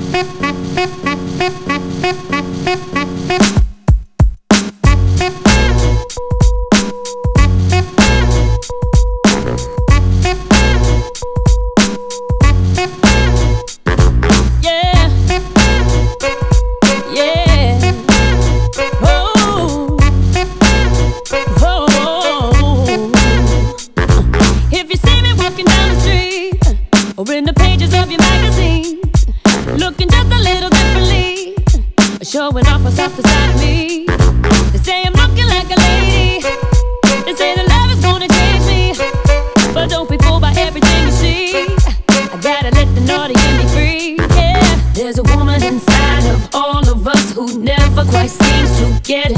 Or in the pages of your magazine, looking just a little differently, showing off what's off the side of me. They say I'm looking like a lady, they say that love is gonna change me, but don't be fooled by everything you see. I gotta let the naughty in me free, yeah. There's a woman inside of all of us who never quite seems to get